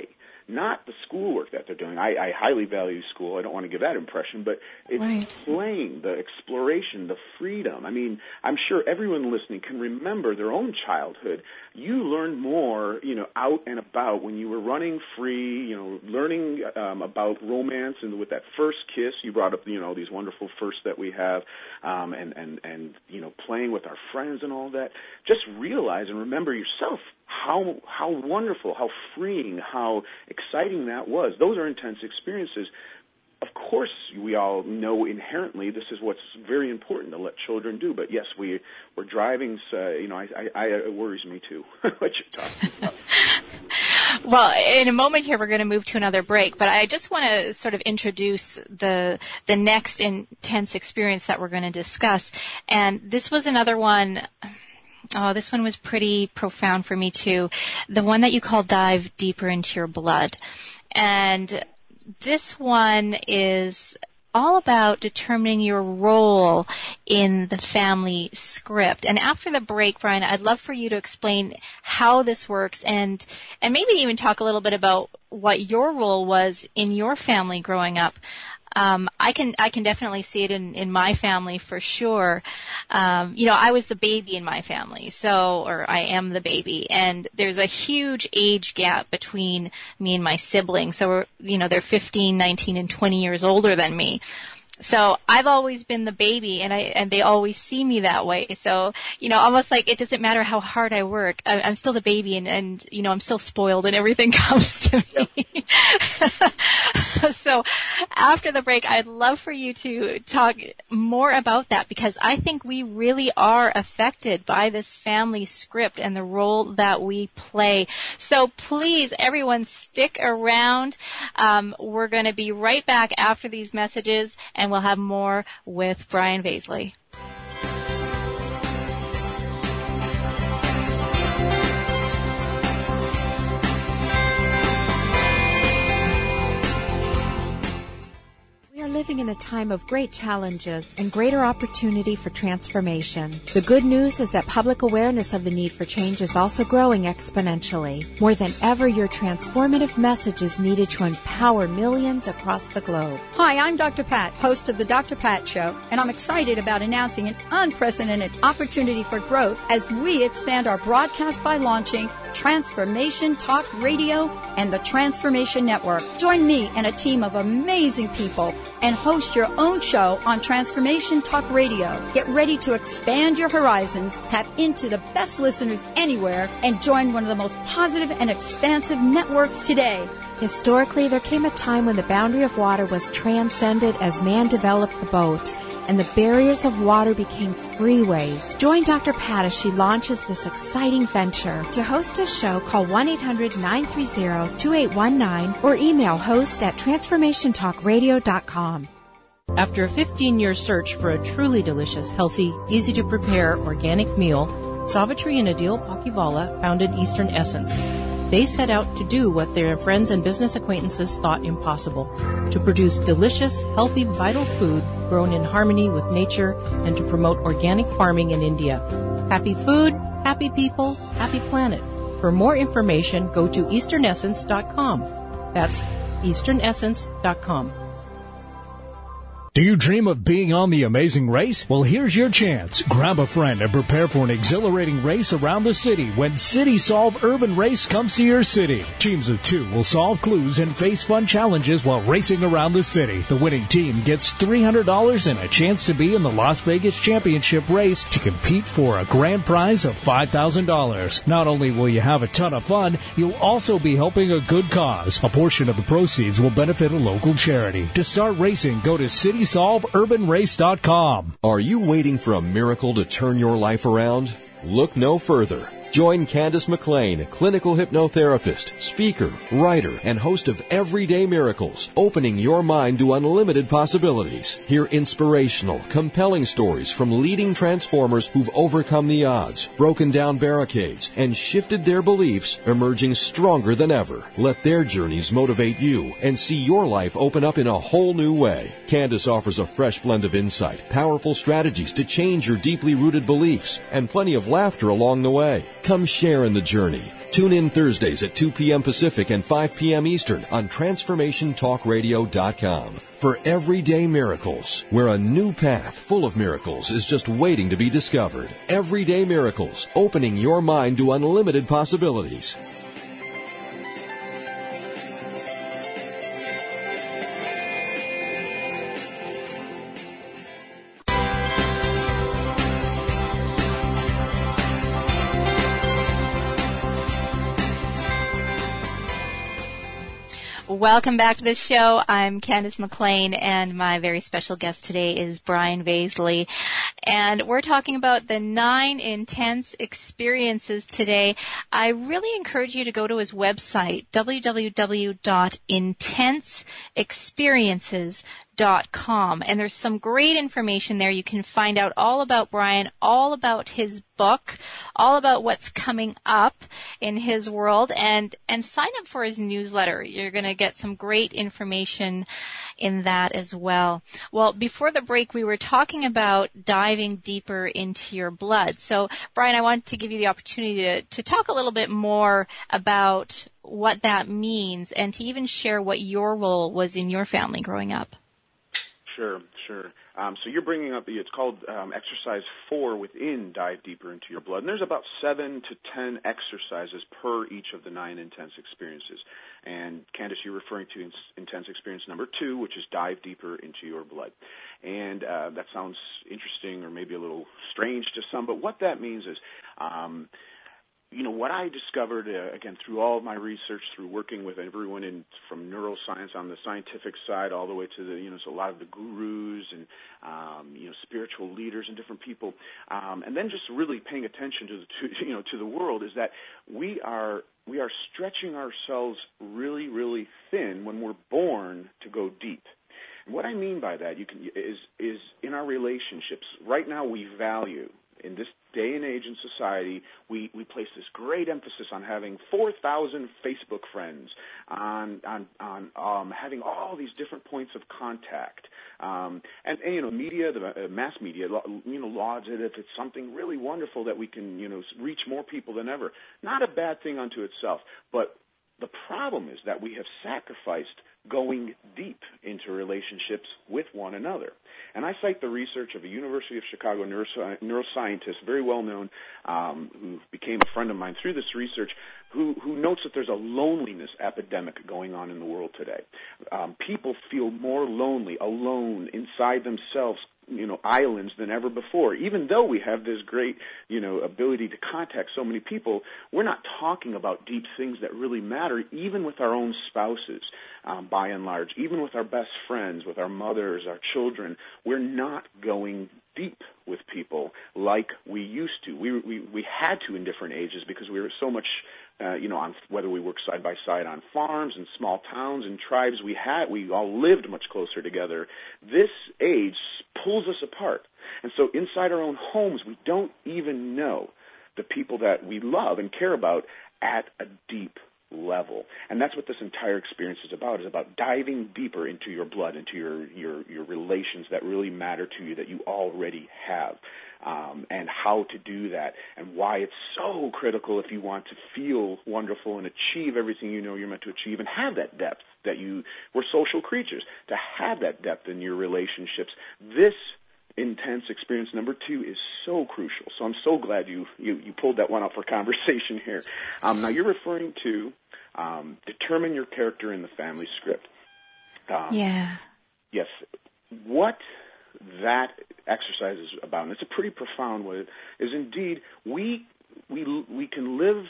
[SPEAKER 3] not the schoolwork that they're doing. I, I highly value school. I don't want to give that impression, but it's
[SPEAKER 2] right.
[SPEAKER 3] playing, the exploration, the freedom. I mean, I'm sure everyone listening can remember their own childhood. You learned more, you know, out and about when you were running free, you know, learning um, about romance, and with that first kiss, you brought up, you know, these wonderful firsts that we have, um, and, and, and, you know, playing with our friends and all that. Just realize and remember yourself how how wonderful, how freeing, how exciting that was. Those are intense experiences. Of course, we all know inherently this is what's very important to let children do. But yes, we we're driving. Uh, you know, I, I, I, it worries me too. What you're talking about.
[SPEAKER 2] Well, in a moment here, we're going to move to another break, but I just want to sort of introduce the the next intense experience that we're going to discuss. And this was another one. Oh, this one was pretty profound for me too. The one that you call Dive Deeper into Your Blood. And this one is all about determining your role in the family script. And after the break, Brian, I'd love for you to explain how this works and and maybe even talk a little bit about what your role was in your family growing up. Um, I can I can definitely see it in, in my family for sure. Um, you know, I was the baby in my family, so or I am the baby, and there's a huge age gap between me and my siblings. So we're, you know, they're fifteen, nineteen, and twenty years older than me. So I've always been the baby, and I and they always see me that way. So, you know, almost like it doesn't matter how hard I work, I, I'm still the baby, and, and you know, I'm still spoiled, and everything comes to me. Yep. So after the break, I'd love for you to talk more about that, because I think we really are affected by this family script and the role that we play. So please, everyone, stick around. Um, we're going to be right back after these messages, and we'll have more with Brian Vaisley.
[SPEAKER 4] We are living in a time of great challenges and greater opportunity for transformation. The good news is that public awareness of the need for change is also growing exponentially. More than ever, your transformative message is needed to empower millions across the globe.
[SPEAKER 12] Hi, I'm Doctor Pat, host of the Doctor Pat Show, and I'm excited about announcing an unprecedented opportunity for growth as we expand our broadcast by launching Transformation Talk Radio and the Transformation Network. Join me and a team of amazing people and host your own show on Transformation Talk Radio. Get ready to expand your horizons, tap into the best listeners anywhere, and join one of the most positive and expansive networks today.
[SPEAKER 4] Historically, there came a time when the boundary of water was transcended as man developed the boat, and the barriers of water became freeways. Join Doctor Pat as she launches this exciting venture. To host a show, call one eight hundred nine three zero two eight one nine or email host at transformation talk radio dot com.
[SPEAKER 13] After a fifteen-year search for a truly delicious, healthy, easy-to-prepare organic meal, Savitri and Adil Pakivala founded Eastern Essence. They set out to do what their friends and business acquaintances thought impossible, to produce delicious, healthy, vital food grown in harmony with nature and to promote organic farming in India. Happy food, happy people, happy planet. For more information, go to eastern essence dot com. That's eastern essence dot com.
[SPEAKER 14] Do you dream of being on The Amazing Race? Well, here's your chance. Grab a friend and prepare for an exhilarating race around the city when City Solve Urban Race comes to your city. Teams of two will solve clues and face fun challenges while racing around the city. The winning team gets three hundred dollars and a chance to be in the Las Vegas Championship race to compete for a grand prize of five thousand dollars. Not only will you have a ton of fun, you'll also be helping a good cause. A portion of the proceeds will benefit a local charity. To start racing, go to city solve urban race dot com.
[SPEAKER 1] Are you waiting for a miracle to turn your life around? Look no further. Join Candace McLean, clinical hypnotherapist, speaker, writer, and host of Everyday Miracles, opening your mind to unlimited possibilities. Hear inspirational, compelling stories from leading transformers who've overcome the odds, broken down barricades, and shifted their beliefs, emerging stronger than ever. Let their journeys motivate you and see your life open up in a whole new way. Candace offers a fresh blend of insight, powerful strategies to change your deeply rooted beliefs, and plenty of laughter along the way. Come share in the journey. Tune in Thursdays at two p.m. Pacific and five p.m. Eastern on transformation talk radio dot com for Everyday Miracles, where a new path full of miracles is just waiting to be discovered. Everyday Miracles, opening your mind to unlimited possibilities.
[SPEAKER 2] Welcome back to the show. I'm Candace McLean, and my very special guest today is Brian Vaisley. And we're talking about the nine intense experiences today. I really encourage you to go to his website, w w w dot intense experiences dot com, and there's some great information there. You can find out all about Brian, all about his book, all about what's coming up in his world, and and sign up for his newsletter. You're going to get some great information in that as well. Well, before the break, we were talking about diving deeper into your blood. So, Brian, I wanted to give you the opportunity to, to talk a little bit more about what that means, and to even share what your role was in your family growing up.
[SPEAKER 3] Sure, sure. Um, so you're bringing up the, it's called um, exercise four within Dive Deeper into Your Blood. And there's about seven to ten exercises per each of the nine intense experiences. And Candace, you're referring to in, intense experience number two, which is Dive Deeper into Your Blood. And uh, that sounds interesting or maybe a little strange to some, but what that means is, um, you know, what I discovered, uh, again, through all of my research, through working with everyone in from neuroscience on the scientific side all the way to the, you know, so a lot of the gurus and, um, you know, spiritual leaders and different people, um, and then just really paying attention to the, to, you know, to the world, is that we are we are stretching ourselves really, really thin when we're born to go deep. And what I mean by that, you can is is in our relationships. Right now, we value, in this day and age in society, we, we place this great emphasis on having four thousand Facebook friends, on on, on um, having all these different points of contact. Um, and, and, you know, media, the uh, mass media, you know, lauds it if it's something really wonderful that we can, you know, reach more people than ever. Not a bad thing unto itself, but the problem is that we have sacrificed going deep into relationships with one another. And I cite the research of a University of Chicago neurosci- neuroscientist, very well known, um, who became a friend of mine through this research, who, who notes that there's a loneliness epidemic going on in the world today. Um, people feel more lonely, alone, inside themselves, you know, islands than ever before. Even though we have this great, you know, ability to contact so many people, we're not talking about deep things that really matter, even with our own spouses, um, by and large. Even with our best friends, with our mothers, our children, we're not going deep with people like we used to. We we, we had to in different ages because we were so much, uh, you know, on whether we worked side by side on farms and small towns and tribes, we had we all lived much closer together. This age pulls us apart, and so inside our own homes, we don't even know the people that we love and care about at a deep level. And that's what this entire experience is about, is about diving deeper into your blood, into your, your, your relations that really matter to you, that you already have, um, and how to do that, and why it's so critical if you want to feel wonderful and achieve everything you know you're meant to achieve and have that depth that you, we're social creatures, to have that depth in your relationships. This intense experience number two is so crucial. So I'm so glad you, you, you pulled that one up for conversation here. Um, now you're referring to um, determine your character in the family script. Um,
[SPEAKER 2] yeah.
[SPEAKER 3] Yes. What that exercise is about, and it's a pretty profound one, is indeed we we we can live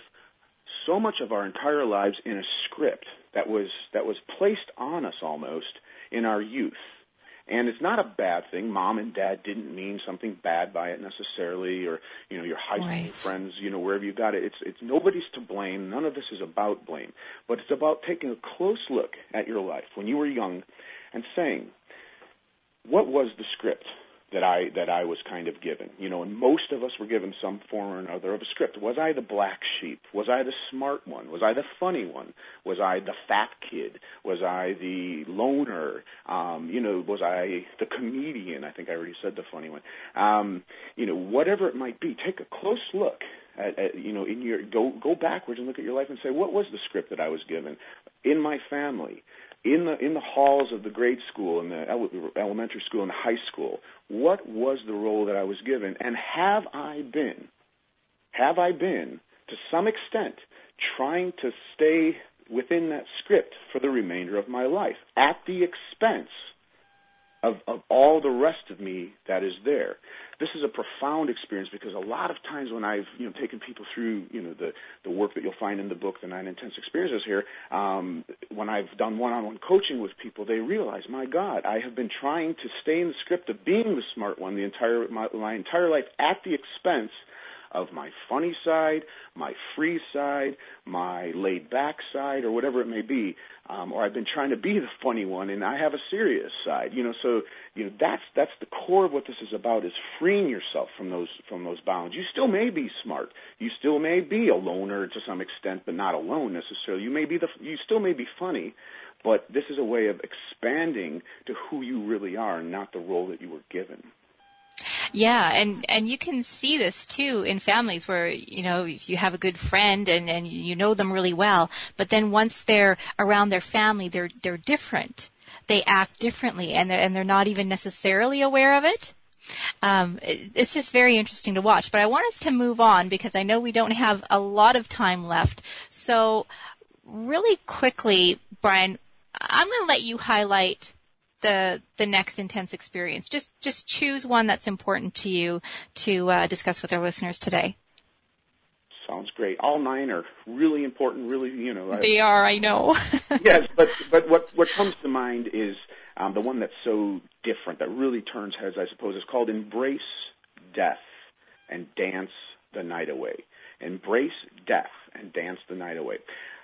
[SPEAKER 3] so much of our entire lives in a script that was that was placed on us almost in our youth. And it's not a bad thing. Mom and dad didn't mean something bad by it necessarily, or, you know, your high school
[SPEAKER 2] right.
[SPEAKER 3] friends, you know, wherever you got it. It's, it's nobody's to blame. None of this is about blame. But it's about taking a close look at your life when you were young and saying, what was the script that I that I was kind of given? You know, and most of us were given some form or another of a script. Was I the black sheep? Was I the smart one? Was I the funny one? Was I the fat kid? Was I the loner? Um, you know, was I the comedian? I think I already said the funny one. Um, you know, whatever it might be, take a close look At, at, you know, in your go go backwards and look at your life and say, what was the script that I was given in my family, in the in the halls of the grade school, in the ele- elementary school, and the high school? What was the role that I was given, and have I been, have I been to some extent trying to stay within that script for the remainder of my life at the expense of, of all the rest of me that is there? This is a profound experience, because a lot of times when I've you know taken people through you know the, the work that you'll find in the book, The Nine Intense Experiences here, um, when I've done one-on-one coaching with people, they realize, my God, I have been trying to stay in the script of being the smart one the entire my, my entire life at the expense of my funny side, my free side, my laid-back side, or whatever it may be. Um, or I've been trying to be the funny one, and I have a serious side. You know, so you know that's that's the core of what this is about: is freeing yourself from those from those bounds. You still may be smart. You still may be a loner to some extent, but not alone necessarily. You may be the you still may be funny, but this is a way of expanding to who you really are, not the role that you were given.
[SPEAKER 2] Yeah, and, and you can see this too in families where, you know, if you have a good friend and, and you know them really well, but then once they're around their family, they're they're different. They act differently, and they're, and they're not even necessarily aware of it. Um, it, it's just very interesting to watch. But I want us to move on, because I know we don't have a lot of time left. So really quickly, Brian, I'm going to let you highlight the the next intense experience. Just just choose one that's important to you to uh, discuss with our listeners today.
[SPEAKER 3] Sounds great. All nine are really important. Really, you know.
[SPEAKER 2] They I, are. I know.
[SPEAKER 3] Yes, but but what what comes to mind is um, the one that's so different, that really turns heads, I suppose. Is called Embrace Death and Dance the Night Away. Embrace Death and Dance the Night Away.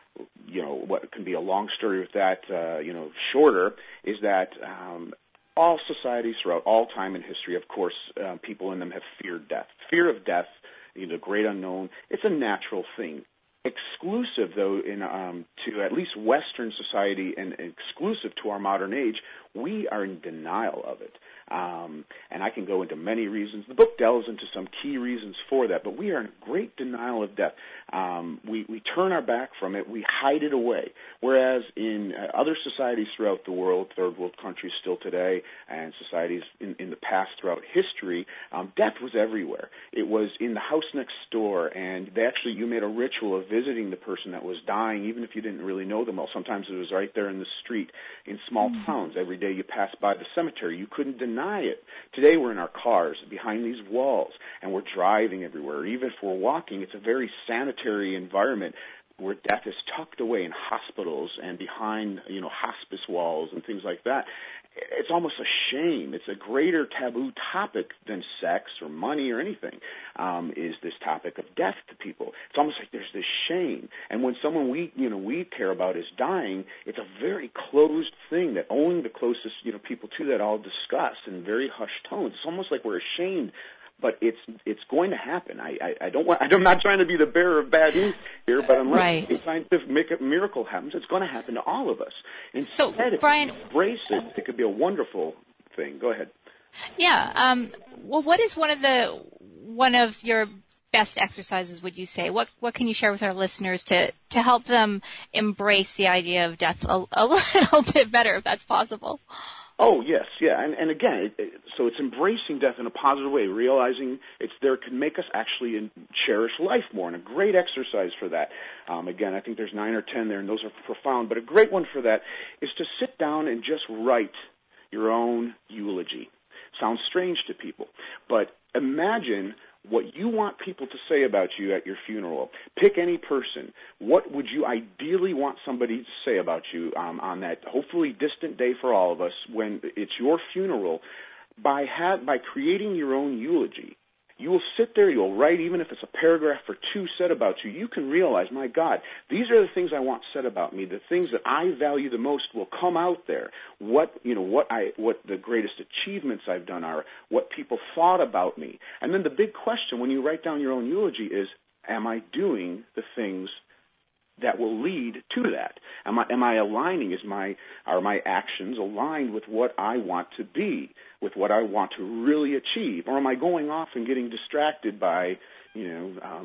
[SPEAKER 3] You know, what can be a long story with that, uh, you know, shorter, is that um, all societies throughout all time in history, of course, uh, people in them have feared death. Fear of death, you know, the great unknown, it's a natural thing. Exclusive, though, in um, to at least Western society and exclusive to our modern age, we are in denial of it. Um, and I can go into many reasons. The book delves into some key reasons for that, but we are in great denial of death. Um, we, we turn our back from it. We hide it away. Whereas in uh, other societies throughout the world, third world countries still today, and societies in, in the past throughout history, um, death was everywhere. It was in the house next door, and they actually, you made a ritual of visiting the person that was dying, even if you didn't really know them well. Sometimes it was right there in the street. In small mm-hmm. towns, every day you passed by the cemetery, you couldn't deny it. Today we're in our cars behind these walls, and we're driving everywhere. Even if we're walking, it's a very sanitary environment where death is tucked away in hospitals and behind, you know, hospice walls and things like that. It's almost a shame. It's a greater taboo topic than sex or money or anything, um, is this topic of death to people. It's almost like there's this shame. And when someone we, you know, we care about is dying, it's a very closed thing that only the closest, you know, people to that all discuss in very hushed tones. It's almost like we're ashamed. But it's it's going to happen. I, I, I don't want. I'm not trying to be the bearer of bad news here, but unless
[SPEAKER 2] right.
[SPEAKER 3] a scientific miracle happens, it's going to happen to all of us. Instead,
[SPEAKER 2] so,
[SPEAKER 3] if
[SPEAKER 2] Brian,
[SPEAKER 3] we embrace it, it could be a wonderful thing. Go ahead.
[SPEAKER 2] Yeah. Um, well, what is one of the one of your best exercises, would you say? What what can you share with our listeners to to help them embrace the idea of death a, a little bit better, if that's possible?
[SPEAKER 3] Oh, yes, yeah. And, and again, it, it, so it's embracing death in a positive way, realizing it's there can make us actually in, cherish life more, and a great exercise for that. Um, again, I think there's nine or ten there, and those are profound, but a great one for that is to sit down and just write your own eulogy. Sounds strange to people, but imagine what you want people to say about you at your funeral. Pick any person. What would you ideally want somebody to say about you um, on that hopefully distant day for all of us when it's your funeral? By ha- by creating your own eulogy, you will sit there, you'll write, even if it's a paragraph or two said about you, you can realize, my God, these are the things I want said about me. The things that I value the most will come out there. What, you know, what I, what the greatest achievements I've done are, what people thought about me. And then the big question when you write down your own eulogy is, am I doing the things that will lead to that? Am I, am I aligning? Is my, are my actions aligned with what I want to be, with what I want to really achieve? Or am I going off and getting distracted by, you know, um,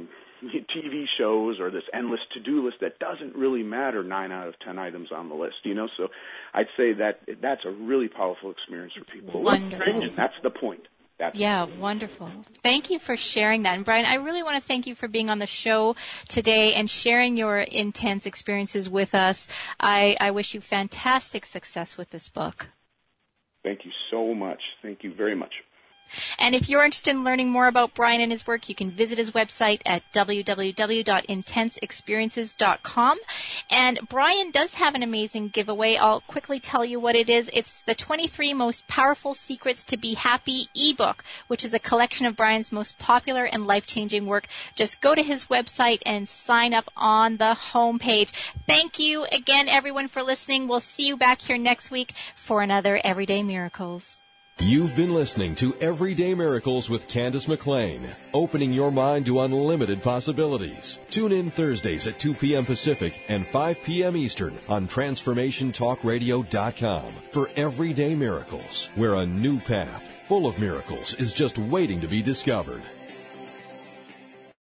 [SPEAKER 3] T V shows or this endless to-do list that doesn't really matter nine out of ten items on the list, you know. So I'd say that that's a really powerful experience for people.
[SPEAKER 2] Wonderful.
[SPEAKER 3] That's the point. That's
[SPEAKER 2] yeah, wonderful. Thank you for sharing that. And Brian, I really want to thank you for being on the show today and sharing your intense experiences with us. I, I wish you fantastic success with this book.
[SPEAKER 3] Thank you so much. Thank you very much.
[SPEAKER 2] And if you're interested in learning more about Brian and his work, you can visit his website at w w w dot intense experiences dot com. And Brian does have an amazing giveaway. I'll quickly tell you what it is. It's the twenty-three Most Powerful Secrets to Be Happy ebook, which is a collection of Brian's most popular and life-changing work. Just go to his website and sign up on the homepage. Thank you again, everyone, for listening. We'll see you back here next week for another Everyday Miracles.
[SPEAKER 1] You've been listening to Everyday Miracles with Candace McLean, opening your mind to unlimited possibilities. Tune in Thursdays at two p.m. Pacific and five p.m. Eastern on transformation talk radio dot com for Everyday Miracles, where a new path full of miracles is just waiting to be discovered.